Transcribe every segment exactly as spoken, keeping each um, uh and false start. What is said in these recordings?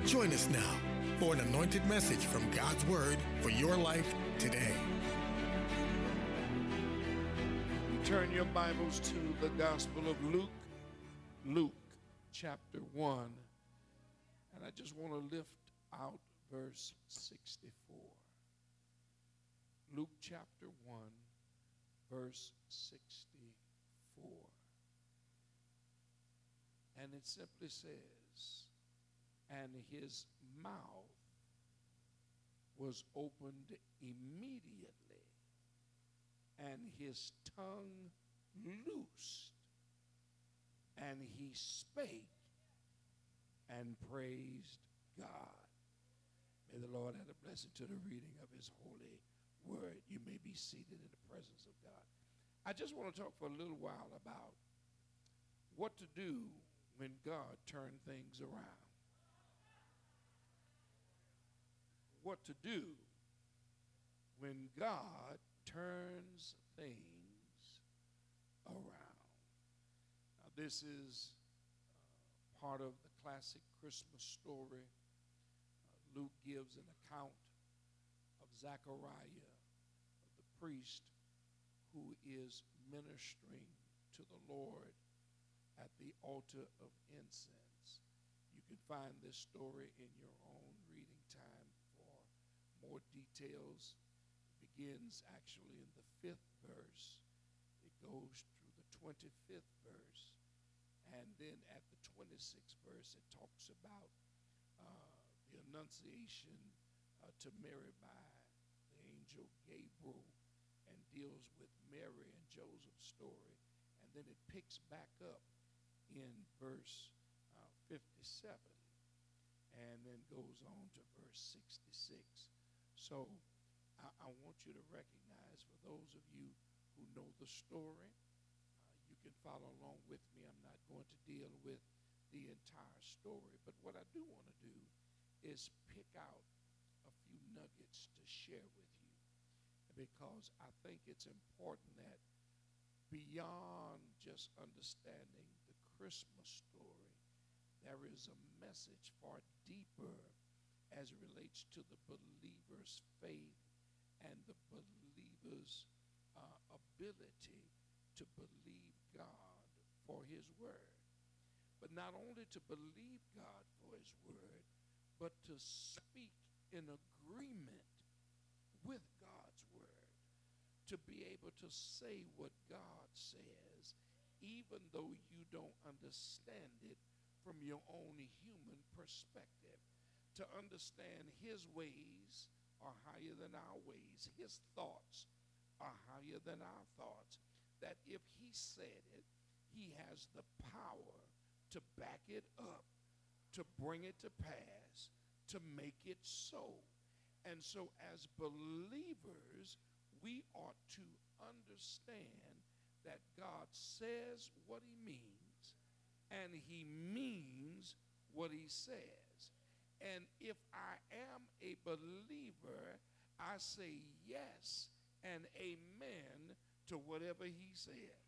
Join us now for an anointed message from God's Word for your life today. Turn your Bibles to the Gospel of Luke, Luke chapter one. And I just want to lift out verse sixty-four. Luke chapter one, verse sixty-four. And it simply says, and his mouth was opened immediately, and his tongue loosed, and he spake and praised God. May the Lord add a blessing to the reading of his holy word. You may be seated in the presence of God. I just want to talk for a little while about what to do when God turned things around. What to do when God turns things around. Now, this is uh, part of the classic Christmas story. Uh, Luke gives an account of Zechariah, the priest, who is ministering to the Lord at the altar of incense. You can find this story in your own reading time for more details. It begins actually in the fifth verse. It goes through the twenty-fifth verse. And then at the twenty-sixth verse, it talks about uh, the annunciation uh, to Mary by the angel Gabriel and deals with Mary and Joseph's story. And then it picks back up in verse uh, fifty-seven and then goes on to verse sixty-six. So I, I want you to recognize, for those of you who know the story, uh, you can follow along with me. I'm not going to deal with the entire story, but what I do want to do is pick out a few nuggets to share with you, because I think it's important that beyond just understanding the Christmas story, there is a message far deeper as it relates to the believer's faith and the believer's uh, ability to believe God for his word. But not only to believe God for his word, but to speak in agreement with God's word, to be able to say what God says, even though you don't understand it from your own human perspective. To understand his ways are higher than our ways. His thoughts are higher than our thoughts. That if he said it, he has the power to back it up, to bring it to pass, to make it so. And so as believers, we ought to understand that God says what he means, and he means what he says. And if I am a believer, I say yes and amen to whatever he said.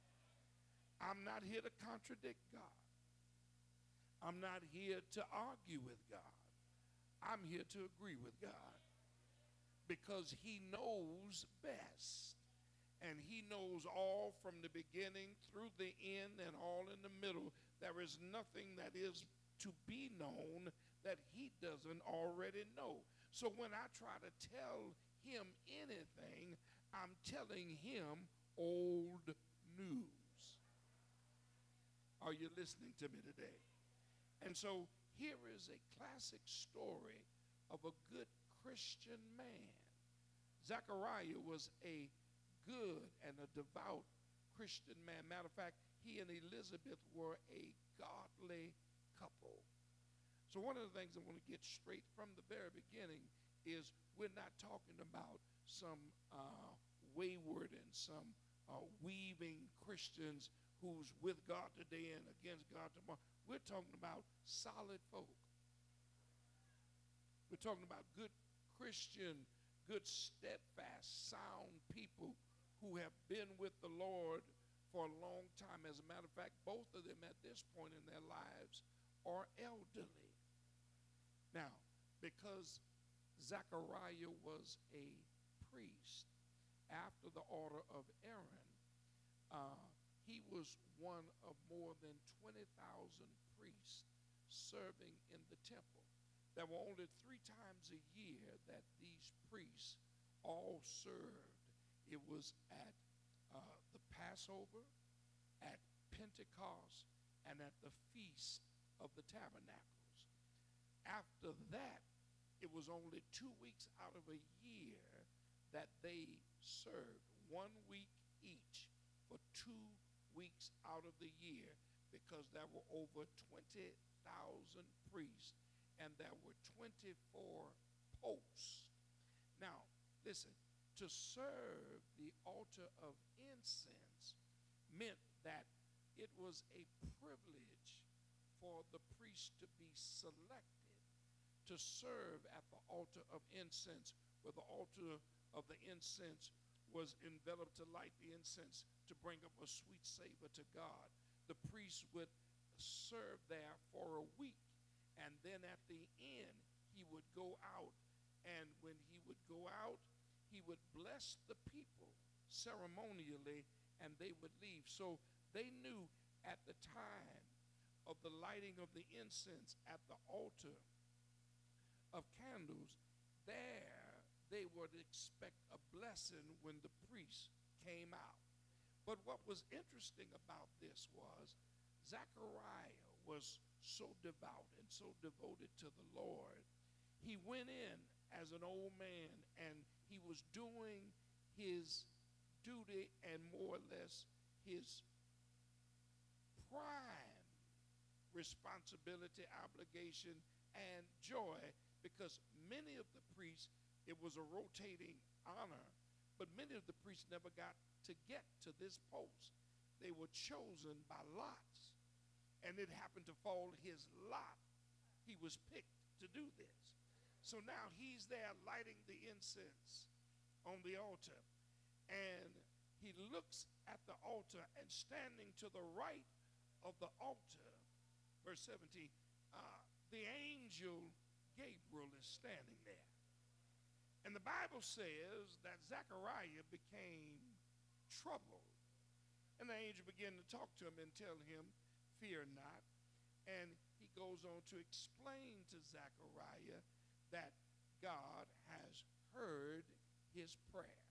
I'm not here to contradict God. I'm not here to argue with God. I'm here to agree with God, because he knows best. And he knows all from the beginning through the end and all in the middle. There is nothing that is to be known that he doesn't already know. So when I try to tell him anything, I'm telling him old news. Are you listening to me today? And so here is a classic story of a good Christian man. Zechariah was a good and a devout Christian man. Matter of fact, he and Elizabeth were a godly couple. So one of the things I want to get straight from the very beginning is we're not talking about some uh, wayward and some uh, weaving Christians who's with God today and against God tomorrow. We're talking about solid folk. We're talking about good Christian, good, steadfast, sound people who have been with the Lord for a long time. As a matter of fact, both of them at this point in their lives are elderly. because Zechariah was a priest after the order of Aaron. Uh, he was one of more than twenty thousand priests serving in the temple. There were only three times a year that these priests all served. It was at uh, the Passover, at Pentecost, and at the Feast of the Tabernacles. After that, it was only two weeks out of a year that they served, one week each for two weeks out of the year, because there were over twenty thousand priests and there were twenty-four posts. Now, listen, to serve the altar of incense meant that it was a privilege for the priest to be selected to serve at the altar of incense, where the altar of the incense was enveloped to light the incense to bring up a sweet savor to God. The priest would serve there for a week, and then at the end, he would go out, and when he would go out, he would bless the people ceremonially, and they would leave. So they knew at the time of the lighting of the incense at the altar of candles, there they would expect a blessing when the priest came out. But what was interesting about this was Zechariah was so devout and so devoted to the Lord. He went in as an old man, and he was doing his duty and more or less his prime responsibility, obligation, and joy, because many of the priests, it was a rotating honor, but many of the priests never got to get to this post. They were chosen by lots, and it happened to fall his lot. He was picked to do this. So now he's there lighting the incense on the altar, and he looks at the altar, and standing to the right of the altar, verse seventeen, uh, the angel Gabriel is standing there. And the Bible says that Zechariah became troubled. And the angel began to talk to him and tell him, fear not. And he goes on to explain to Zechariah that God has heard his prayer,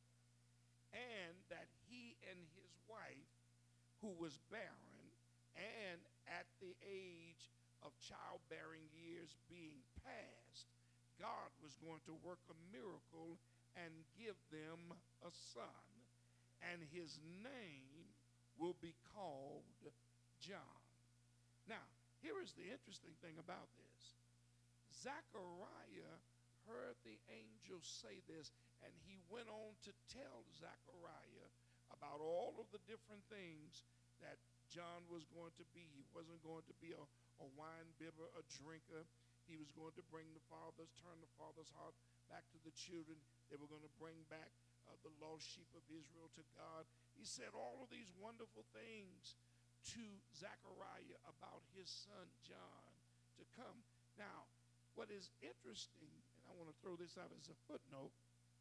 and that he and his wife, who was barren and at the age of childbearing years being past, God was going to work a miracle and give them a son, and his name will be called John. Now, here is the interesting thing about this. Zechariah heard the angel say this, and he went on to tell Zechariah about all of the different things that John was going to be. He wasn't going to be a, a wine bibber, a drinker. He was going to bring the fathers, turn the father's heart back to the children. They were going to bring back uh, the lost sheep of Israel to God. He said all of these wonderful things to Zechariah about his son John to come. Now, what is interesting, and I want to throw this out as a footnote,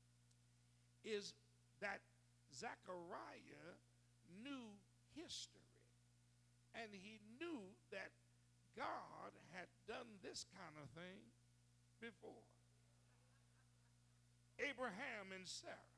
is that Zechariah knew history, and he knew that God had done this kind of thing before. Abraham and Sarah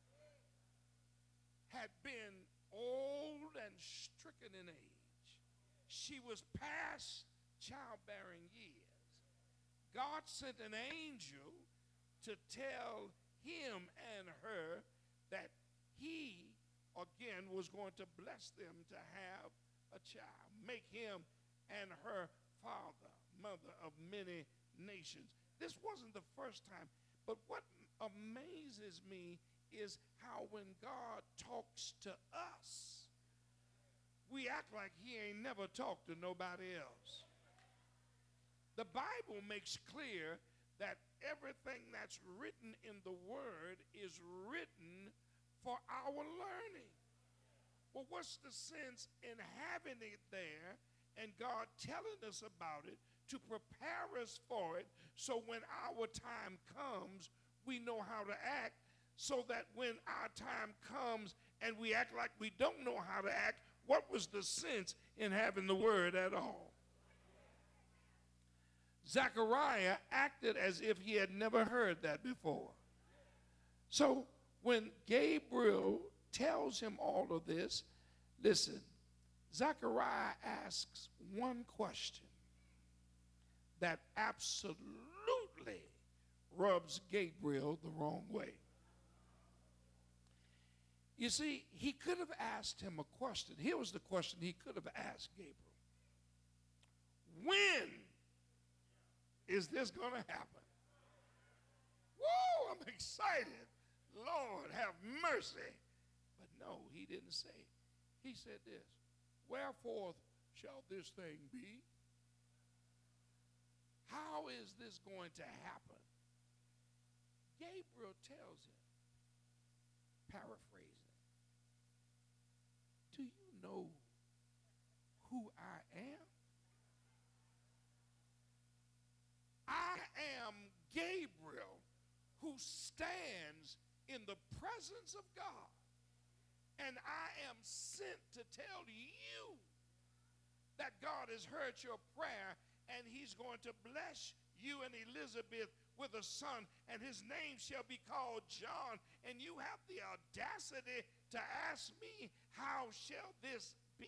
had been old and stricken in age. She was past childbearing years. God sent an angel to tell him and her that he, again, was going to bless them to have a child, make him and her father, mother of many nations. This wasn't the first time, but what amazes me is how when God talks to us, we act like he ain't never talked to nobody else. The Bible makes clear that everything that's written in the Word is written for our learning. Well, what's the sense in having it there and God telling us about it to prepare us for it, so when our time comes, we know how to act, so that when our time comes and we act like we don't know how to act, what was the sense in having the word at all? Zechariah acted as if he had never heard that before. So when Gabriel tells him all of this, listen, Zechariah asks one question that absolutely rubs Gabriel the wrong way. You see, he could have asked him a question. Here was the question he could have asked Gabriel. When is this going to happen? Whoa, I'm excited. Lord, have mercy. But no, he didn't say it. He said this, wherefore shall this thing be? How is this going to happen? Gabriel tells him, paraphrasing, do you know who I am? I am Gabriel, who stands in the presence of God, and I am sent to tell you that God has heard your prayer, and he's going to bless you and Elizabeth with a son, and his name shall be called John. And you have the audacity to ask me, how shall this be?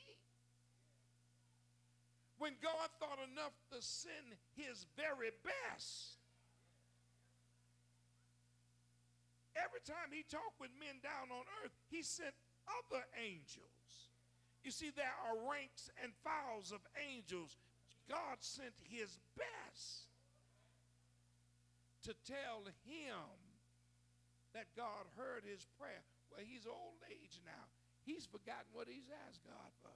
When God thought enough to send his very best. Every time he talked with men down on earth, he sent other angels. You see, there are ranks and files of angels. God sent his best to tell him that God heard his prayer. Well, he's old age now. He's forgotten what he's asked God for.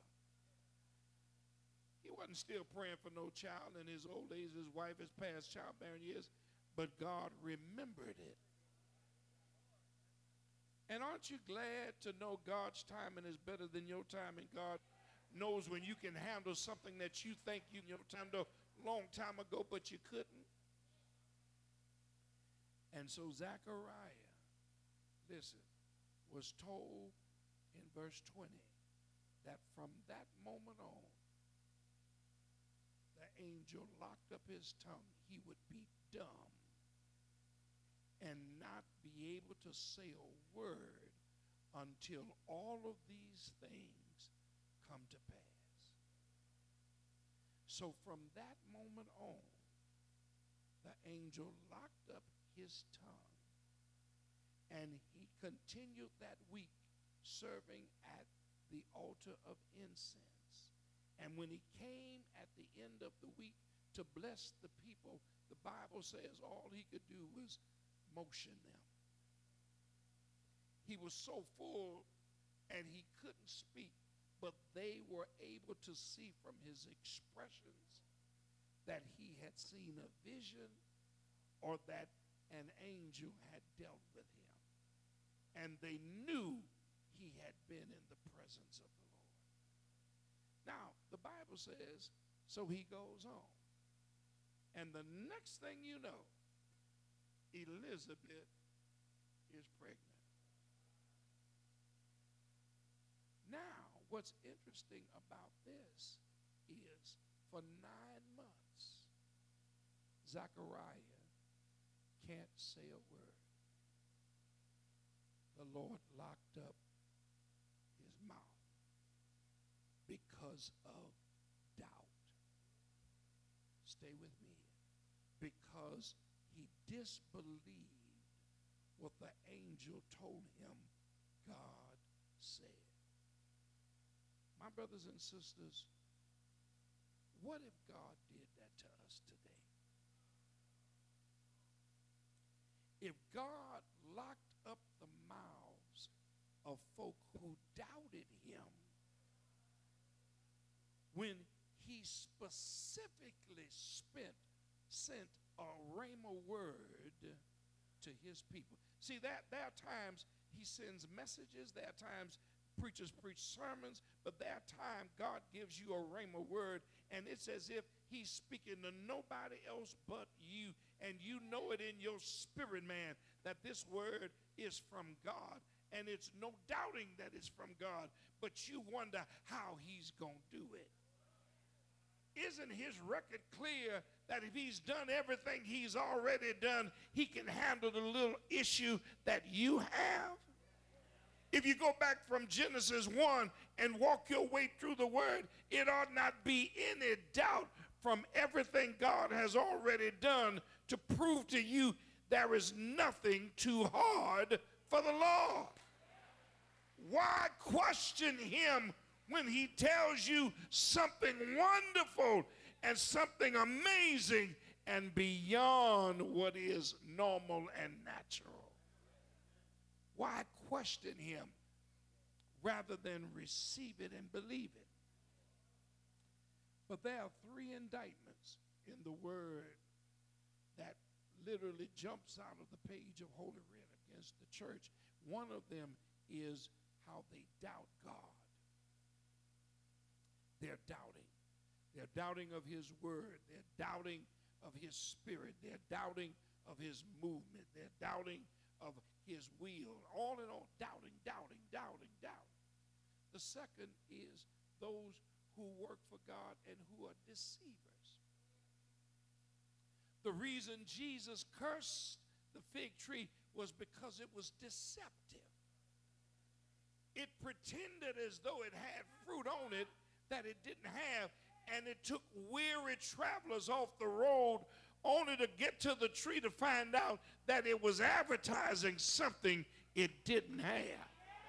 He wasn't still praying for no child in his old age. His wife has passed childbearing years, but God remembered it. And aren't you glad to know God's timing is better than your timing? God knows when you can handle something that you think you your time a long time ago, but you couldn't. And so Zechariah, listen, was told in verse twenty that from that moment on, the angel locked up his tongue. He would be dumb and not be able to say a word until all of these things come to pass. So from that moment on, the angel locked up his tongue, and he continued that week serving at the altar of incense. And when he came at the end of the week to bless the people, the Bible says all he could do was motion them. He was so full and he couldn't speak, but they were able to see from his expressions that he had seen a vision or that an angel had dealt with him. And they knew he had been in the presence of the Lord. Now, the Bible says, so he goes on. And the next thing you know, Elizabeth is pregnant. Now, what's interesting about this is for nine months, Zechariah can't say a word. The Lord locked up his mouth because of doubt. Stay with me. Because he disbelieved what the angel told him God said. My brothers and sisters, what if God did that to us today? If God locked up the mouths of folk who doubted him when he specifically spent, sent a rhema word to his people. See, that there are times he sends messages, there are times preachers preach sermons, but there are times God gives you a rhema word, and it's as if he's speaking to nobody else but you. And you know it in your spirit, man, that this word is from God. And it's no doubting that it's from God, but you wonder how he's going to do it. Isn't his record clear that if he's done everything he's already done, he can handle the little issue that you have? If you go back from Genesis one and walk your way through the word, it ought not be any doubt from everything God has already done to prove to you there is nothing too hard for the Lord. Why question him when he tells you something wonderful and something amazing and beyond what is normal and natural? Why question him rather than receive it and believe it? But there are three indictments in the word that literally jumps out of the page of Holy Writ against the church. One of them is how they doubt God. They're doubting. They're doubting of his word. They're doubting of his spirit. They're doubting of his movement. They're doubting of his will. All in all, doubting, doubting, doubting, doubting. The second is those who work for God and who are deceivers. The reason Jesus cursed the fig tree was because it was deceptive. It pretended as though it had fruit on it that it didn't have, and it took weary travelers off the road only to get to the tree to find out that it was advertising something it didn't have.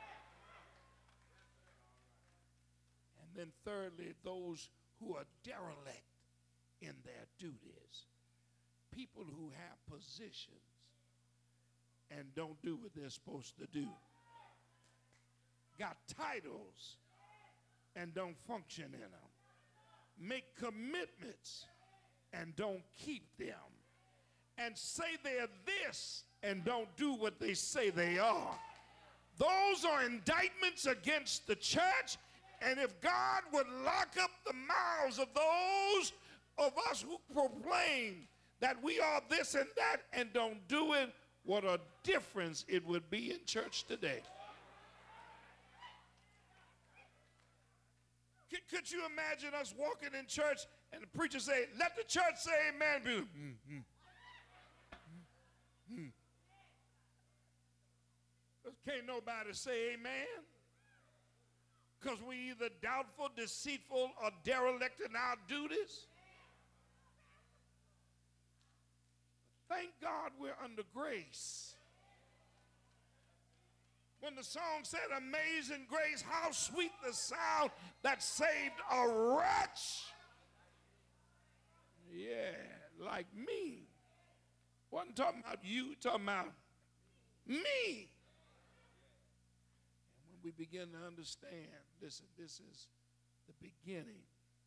And then thirdly, those who are derelict in their duties. People who have positions and don't do what they're supposed to do. Got titles and don't function in them. Make commitments and don't keep them. And say they're this and don't do what they say they are. Those are indictments against the church. And if God would lock up the mouths of those of us who proclaim that we are this and that and don't do it, what a difference it would be in church today. Could, could you imagine us walking in church and the preacher say, let the church say amen. Mm, mm, mm, mm. Can't nobody say amen. Because we either doubtful, deceitful, or derelict in our duties. Thank God we're under grace. When the song said, amazing grace, how sweet the sound that saved a wretch. Yeah, like me. Wasn't talking about you, talking about me. And when we begin to understand, listen, this is the beginning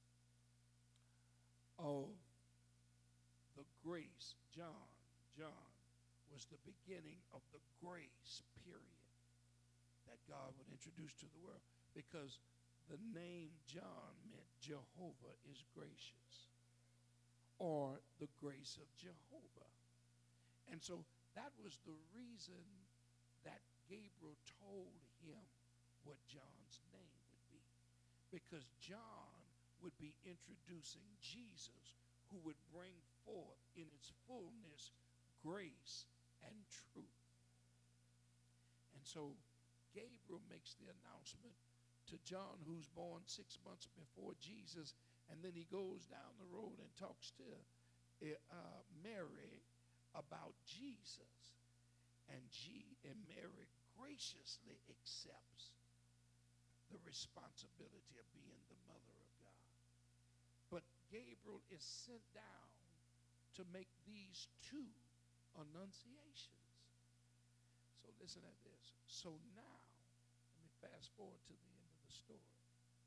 of the grace. John, John was the beginning of the grace period that God would introduce to the world, because the name John meant Jehovah is gracious, or the grace of Jehovah. And so that was the reason that Gabriel told him what John's name would be, because John would be introducing Jesus, who would bring forth in its fullness grace and truth. And so Gabriel makes the announcement to John, who's born six months before Jesus, and then he goes down the road and talks to uh, Mary about Jesus. And, G- and Mary graciously accepts the responsibility of being the mother of God. But Gabriel is sent down to make these two annunciations. So listen at this. So now, let me fast forward to the end of the story.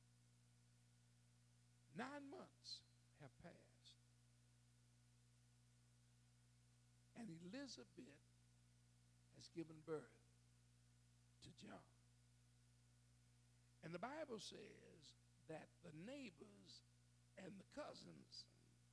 Nine months have passed. And Elizabeth has given birth to John. And the Bible says that the neighbors and the cousins,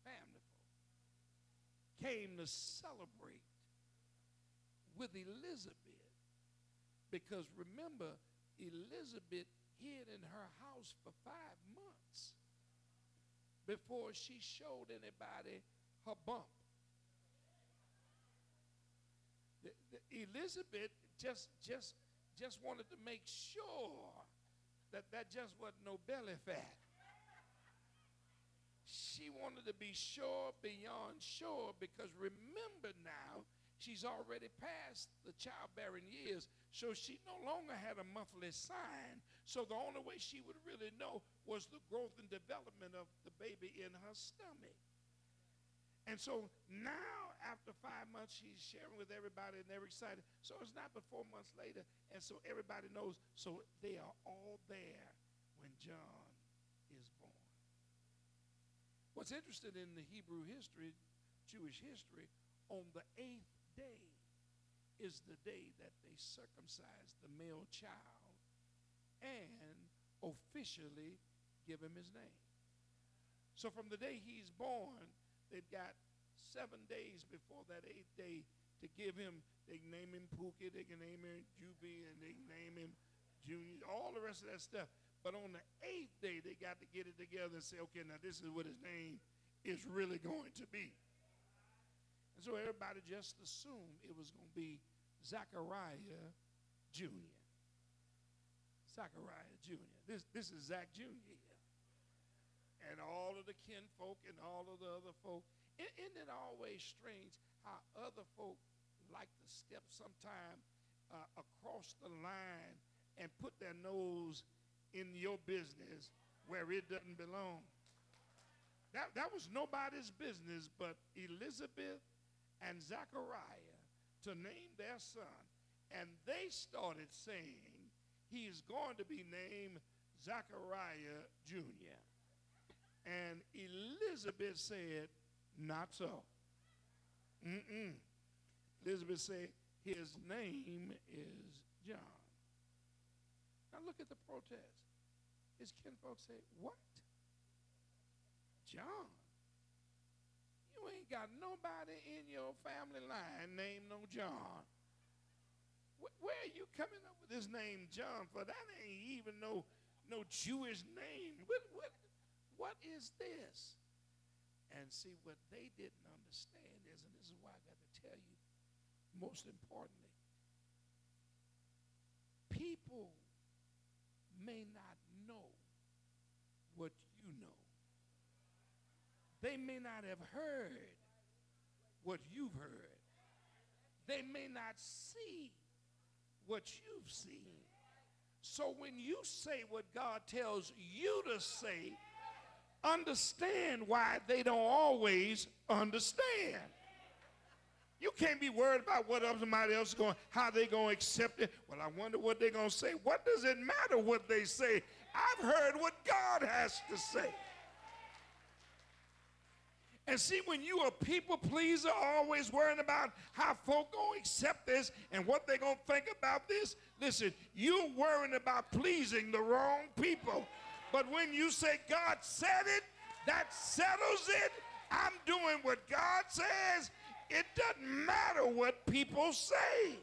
family came to celebrate with Elizabeth, because remember, Elizabeth hid in her house for five months before she showed anybody her bump. The, the Elizabeth just just just wanted to make sure that that just wasn't no belly fat. She wanted to be sure beyond sure, because remember now, she's already past the childbearing years, so she no longer had a monthly sign. So the only way she would really know was the growth and development of the baby in her stomach. And so now, after five months, she's sharing with everybody and they're excited. So it's not but four months later, and so everybody knows. So they are all there when John is born. What's interesting in the Hebrew history, Jewish history, on the eighth day is the day that they circumcised the male child and officially give him his name. So from the day he's born, they've got seven days before that eighth day to give him. They can name him Pookie, they can name him Juvie, and they can name him Junior, all the rest of that stuff. But on the eighth day, they got to get it together and say, okay, now this is what his name is really going to be. And so everybody just assumed it was going to be Zachariah Junior Zachariah Junior This, this is Zach Junior here. And all of the kinfolk and all of the other folk. Isn't it always strange how other folk like to step sometime uh, across the line and put their nose in your business where it doesn't belong? That, that was nobody's business but Elizabeth and Zachariah to name their son. And they started saying he's going to be named Zachariah Junior And Elizabeth said, not so. Mm-mm. Elizabeth said, his name is John. Now look at the protest. His kinfolk say, what? John? You ain't got nobody in your family line named no John. Wh- where are you coming up with this name John for? That ain't even no, no Jewish name. What, what, what is this? And see, what they didn't understand is, and this is why I got to tell you, most importantly, people may not know what you know. They may not have heard what you've heard. They may not see what you've seen. So when you say what God tells you to say, understand why they don't always understand. You can't be worried about what somebody else is going, how they're going to accept it. Well, I wonder what they're going to say. What does it matter what they say? I've heard what God has to say. And see, when you a people pleaser, always worrying about how folk going to accept this and what they're going to think about this, listen, you're worrying about pleasing the wrong people. But when you say God said it, that settles it. I'm doing what God says. It doesn't matter what people say.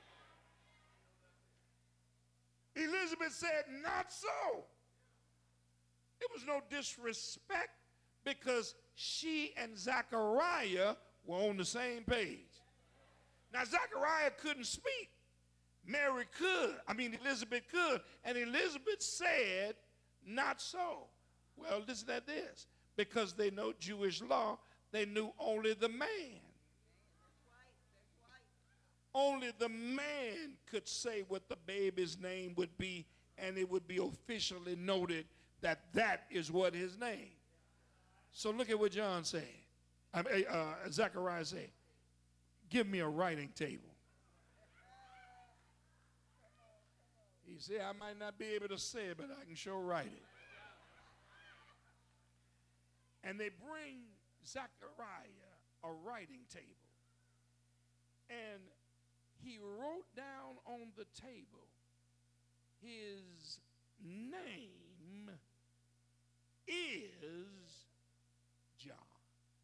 Elizabeth said, not so. It was no disrespect because she and Zachariah were on the same page. Now, Zachariah couldn't speak. Mary could. I mean, Elizabeth could. And Elizabeth said, not so. Well, listen to this. Because they know Jewish law, they knew only the man. That's right. That's right. Only the man could say what the baby's name would be, and it would be officially noted that that is what his name. So look at what John said. I mean, uh, Zechariah said, give me a writing table. He said, I might not be able to say it, but I can sure write it. And they bring Zechariah a writing table. And he wrote down on the table, his name is John.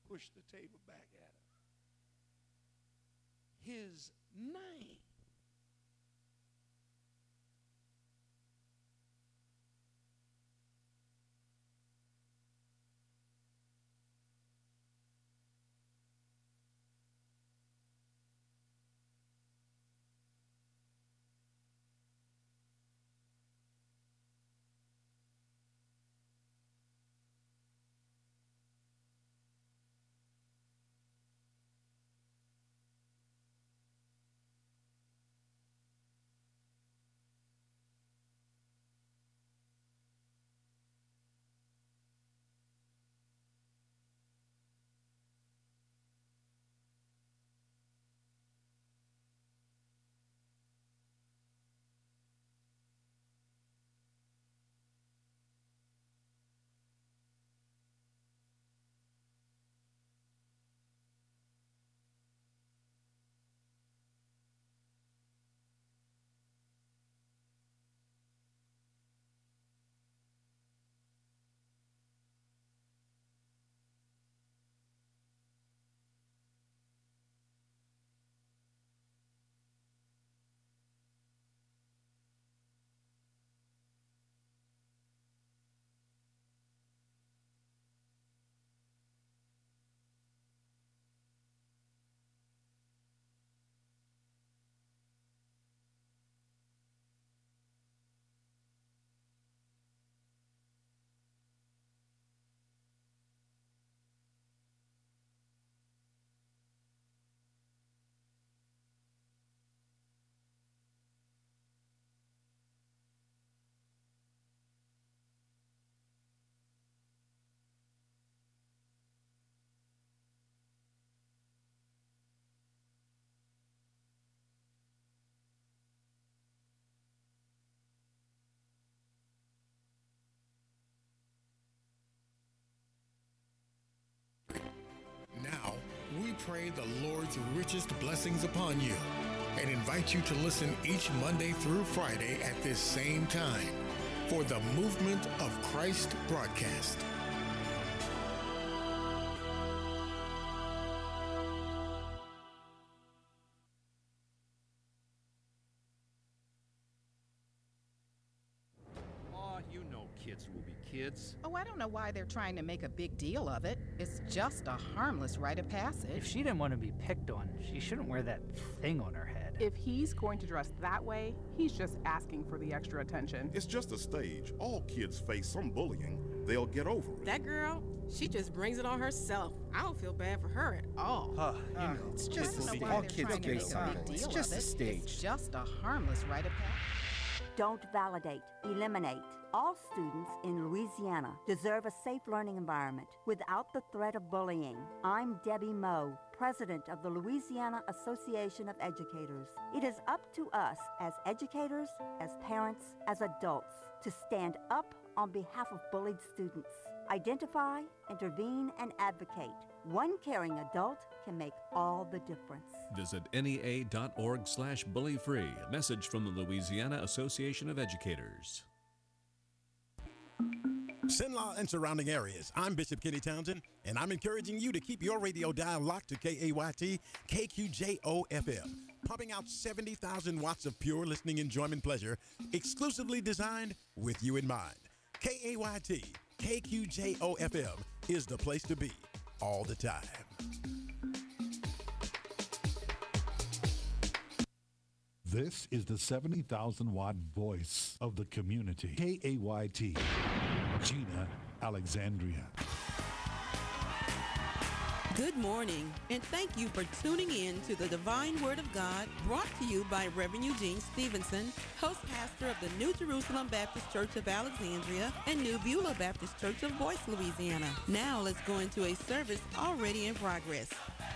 pushed the table back at him. His name. Now, we pray the Lord's richest blessings upon you and invite you to listen each Monday through Friday at this same time for the Movement of Christ broadcast. You know kids will be kids. Oh, I don't know why they're trying to make a big deal of it. It's just a harmless rite of passage. If she didn't want to be picked on, she shouldn't wear that thing on her head. If he's going to dress that way, he's just asking for the extra attention. It's just a stage. All kids face some bullying. They'll get over it. That girl, she just brings it on herself. I don't feel bad for her at all. Huh, you Uh, know, it's kids just will a be all kids kids get get some. It's just a stage. It's just a harmless rite of passage. Don't validate, eliminate. All students in Louisiana deserve a safe learning environment without the threat of bullying. I'm Debbie Moe, president of the Louisiana Association of Educators. It is up to us as educators, as parents, as adults to stand up on behalf of bullied students. Identify, intervene, and advocate. One caring adult can make all the difference. Visit N E A dot org slash bully free. A message from the Louisiana Association of Educators. Cenla and surrounding areas. I'm Bishop Kenny Townsend, and I'm encouraging you to keep your radio dial locked to K A Y T K Q J O F M, pumping out seventy thousand watts of pure listening enjoyment pleasure, exclusively designed with you in mind. K A Y T K Q J O F M is the place to be all the time. This is the seventy thousand watt voice of the community. K A Y T, Gina Alexandria. Good morning, and thank you for tuning in to the Divine Word of God, brought to you by Reverend Eugene Stevenson, host pastor of the New Jerusalem Baptist Church of Alexandria and New Beulah Baptist Church of Boyce, Louisiana. Now let's go into a service already in progress.